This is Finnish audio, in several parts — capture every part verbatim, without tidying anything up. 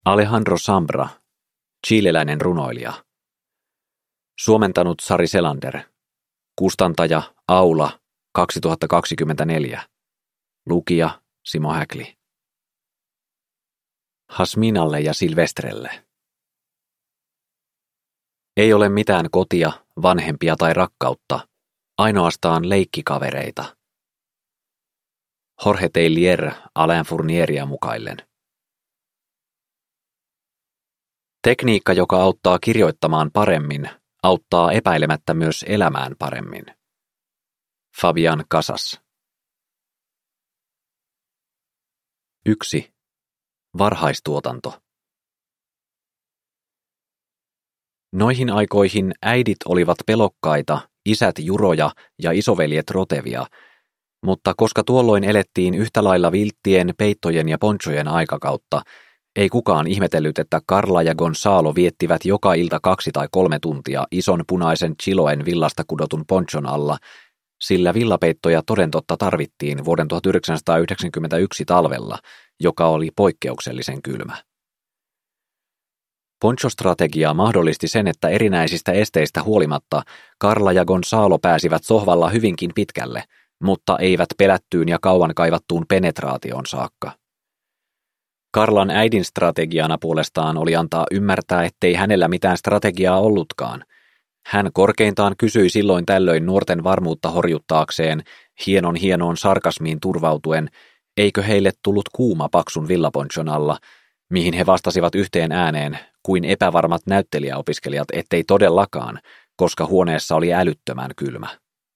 Alejandro Zambra, chileläinen runoilija. Suomentanut Sari Selander. Kustantaja Aula kaksituhattakaksikymmentäneljä. Lukija Simo Häkli. Hasminalle ja Silvestrelle. Ei ole mitään kotia, vanhempia tai rakkautta, ainoastaan leikkikavereita. Jorge Teillier Alain Fournieria mukaillen. Tekniikka, joka auttaa kirjoittamaan paremmin, auttaa epäilemättä myös elämään paremmin. Fabian Casas. yksi. Varhaistuotanto. Noihin aikoihin äidit olivat pelokkaita, isät juroja ja isoveljet rotevia, mutta koska tuolloin elettiin yhtä lailla vilttien, peittojen ja ponchojen aikakautta, ei kukaan ihmetellyt, että Carla ja Gonzalo viettivät joka ilta kaksi tai kolme tuntia ison punaisen Chiloen villasta kudotun ponchon alla, sillä villapeittoja toden totta tarvittiin vuoden tuhatyhdeksänsataayhdeksänkymmentäyksi talvella, joka oli poikkeuksellisen kylmä. Ponchostrategia mahdollisti sen, että erinäisistä esteistä huolimatta Carla ja Gonzalo pääsivät sohvalla hyvinkin pitkälle, mutta eivät pelättyyn ja kauan kaivattuun penetraation saakka. Carlan äidin strategiana puolestaan oli antaa ymmärtää, ettei hänellä mitään strategiaa ollutkaan. Hän korkeintaan kysyi silloin tällöin nuorten varmuutta horjuttaakseen, hienon hienoon sarkasmiin turvautuen, eikö heille tullut kuuma paksun villaponchon alla, mihin he vastasivat yhteen ääneen, kuin epävarmat näyttelijäopiskelijat, ettei todellakaan, koska huoneessa oli älyttömän kylmä.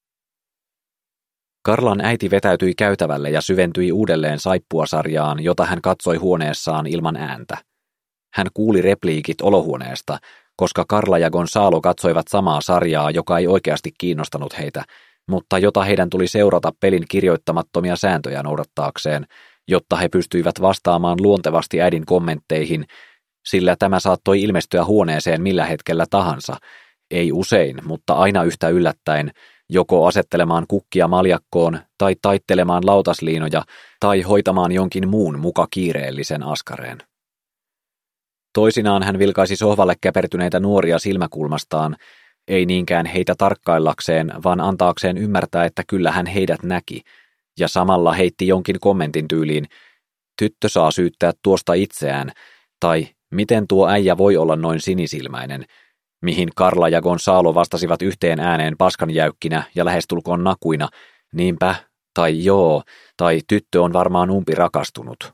Carlan äiti vetäytyi käytävälle ja syventyi uudelleen saippuasarjaan, jota hän katsoi huoneessaan ilman ääntä. Hän kuuli repliikit olohuoneesta, koska Carla ja Gonzalo katsoivat samaa sarjaa, joka ei oikeasti kiinnostanut heitä, mutta jota heidän tuli seurata pelin kirjoittamattomia sääntöjä noudattaakseen, jotta he pystyivät vastaamaan luontevasti äidin kommentteihin, sillä tämä saattoi ilmestyä huoneeseen millä hetkellä tahansa, ei usein, mutta aina yhtä yllättäen, joko asettelemaan kukkia maljakkoon tai taittelemaan lautasliinoja tai hoitamaan jonkin muun muka kiireellisen askareen. Toisinaan hän vilkaisi sohvalle käpertyneitä nuoria silmäkulmastaan, ei niinkään heitä tarkkaillakseen, vaan antaakseen ymmärtää, että kyllä hän heidät näki, ja samalla heitti jonkin kommentin tyyliin, tyttö saa syyttää tuosta itseään, tai miten tuo äijä voi olla noin sinisilmäinen, mihin Carla ja Gonzalo vastasivat yhteen ääneen paskanjäykkinä ja lähestulkoon nakuina, niinpä, tai joo, tai tyttö on varmaan umpi rakastunut.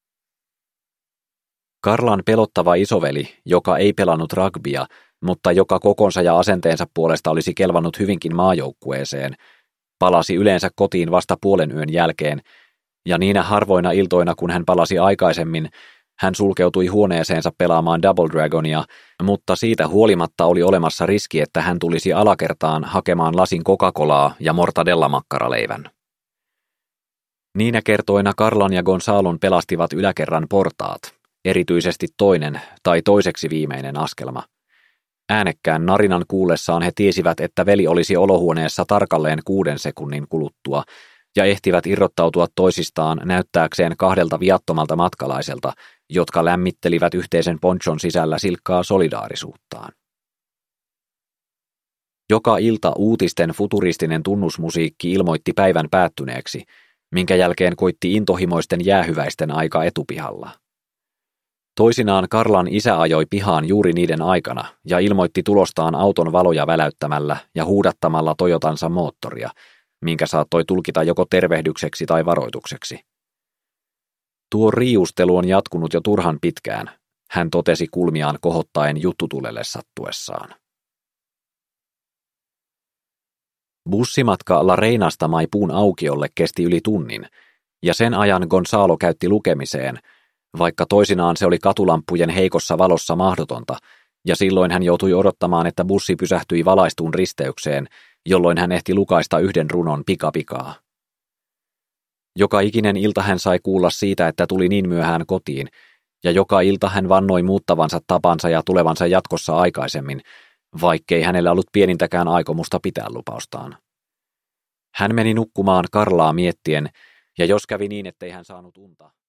Carlan pelottava isoveli, joka ei pelannut rugbya, mutta joka kokonsa ja asenteensa puolesta olisi kelvannut hyvinkin maajoukkueeseen, palasi yleensä kotiin vasta puolen yön jälkeen, ja niinä harvoina iltoina, kun hän palasi aikaisemmin, hän sulkeutui huoneeseensa pelaamaan Double Dragonia, mutta siitä huolimatta oli olemassa riski, että hän tulisi alakertaan hakemaan lasin Coca-Colaa ja mortadella-makkaraleivän. Niinä kertoina Carlan ja Gonzalon pelastivat yläkerran portaat, erityisesti toinen tai toiseksi viimeinen askelma. Äänekkään narinan kuullessaan he tiesivät, että veli olisi olohuoneessa tarkalleen kuuden sekunnin kuluttua, ja ehtivät irrottautua toisistaan näyttääkseen kahdelta viattomalta matkalaiselta, jotka lämmittelivät yhteisen ponchon sisällä silkkaa solidaarisuuttaan. Joka ilta uutisten futuristinen tunnusmusiikki ilmoitti päivän päättyneeksi, minkä jälkeen koitti intohimoisten jäähyväisten aika etupihalla. Toisinaan Carlan isä ajoi pihaan juuri niiden aikana ja ilmoitti tulostaan auton valoja väläyttämällä ja huudattamalla Toyotansa moottoria, minkä saattoi tulkita joko tervehdykseksi tai varoitukseksi. Tuo riiustelu on jatkunut jo turhan pitkään, hän totesi kulmiaan kohottaen juttutulelle sattuessaan. Bussimatka La Reinasta Maipuun aukiolle kesti yli tunnin, ja sen ajan Gonzalo käytti lukemiseen, vaikka toisinaan se oli katulampujen heikossa valossa mahdotonta, ja silloin hän joutui odottamaan, että bussi pysähtyi valaistuun risteykseen, jolloin hän ehti lukaista yhden runon pikapikaa. Joka ikinen ilta hän sai kuulla siitä, että tuli niin myöhään kotiin, ja joka ilta hän vannoi muuttavansa tapansa ja tulevansa jatkossa aikaisemmin, vaikkei hänellä ollut pienintäkään aikomusta pitää lupaustaan. Hän meni nukkumaan Carlaa miettien, ja jos kävi niin, ettei hän saanut unta.